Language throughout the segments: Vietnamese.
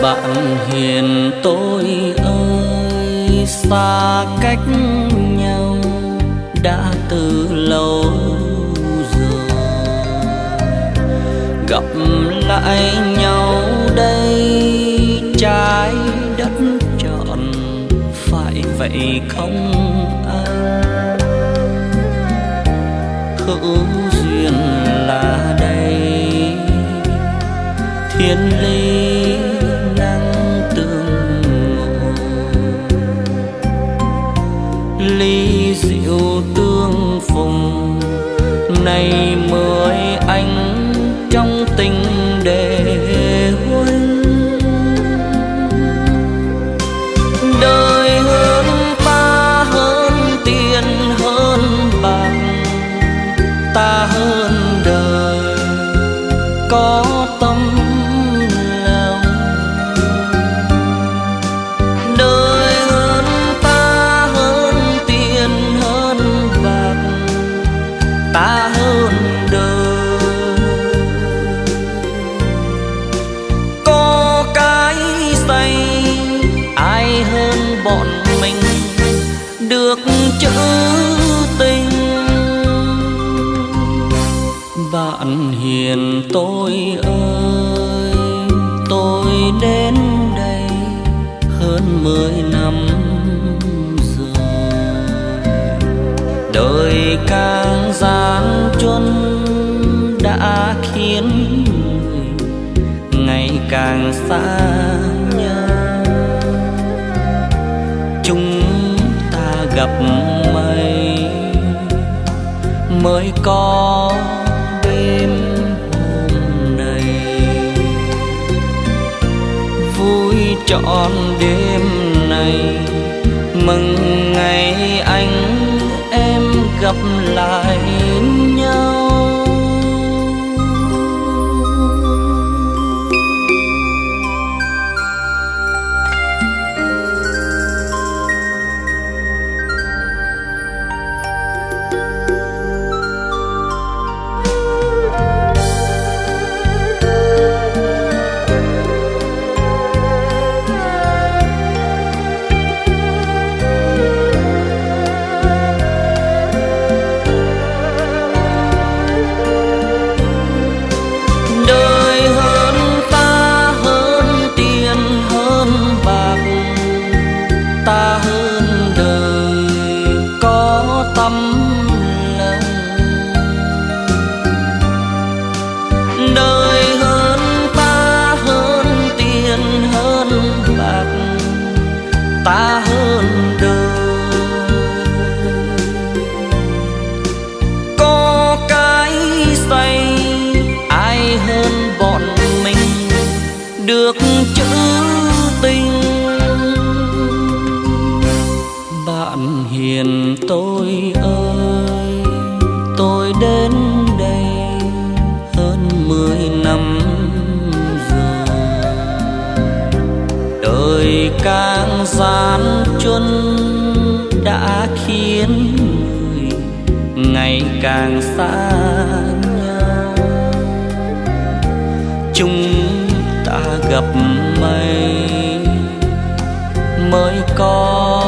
Bạn hiền tôi ơi, xa cách nhau đã từ lâu rồi. Gặp lại nhau đây trái đất trọn, phải vậy không anh? Hữu duyên là đây, thiên lý năng tương ngộ, ly rượu tương phùng này mới anh trong tình để huynh. Đời hơn ta, hơn tiền, hơn bạc, ta hơn đời có tâm lòng. Đời hơn ta, hơn tiền, hơn bạc, ta hơn đời có cái say. Ai hơn bọn mình được chữ tình? Bạn hiền tôi ơi, tôi đến đây hơn 10 năm rồi. Đời càng gian truân đã khiến người ngày càng xa nhau. Chúng ta gặp mây mới có đêm hôm nay, vui trọn đêm này, mừng ngày anh em gặp lại nhau. Ta hơn đời có tâm lòng. Đời hơn ta, hơn tiền, hơn bạc, ta hơn đời có cái say. Ai hơn bọn mình được chữ tình? Bạn hiền tôi ơi, tôi đến đây hơn 10 năm rồi. Đời càng gian truân đã khiến người ngày càng xa nhau. Chúng ta gặp mây mới có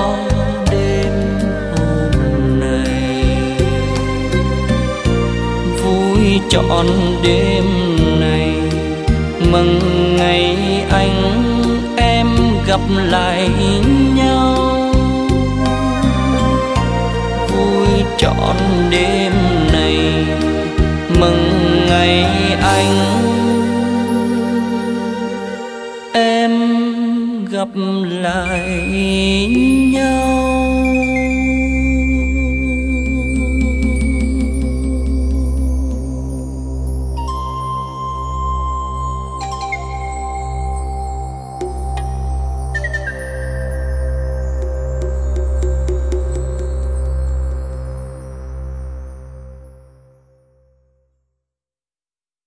trọn đêm này, mừng ngày anh em gặp lại nhau. Vui trọn đêm này, mừng ngày anh em gặp lại nhau.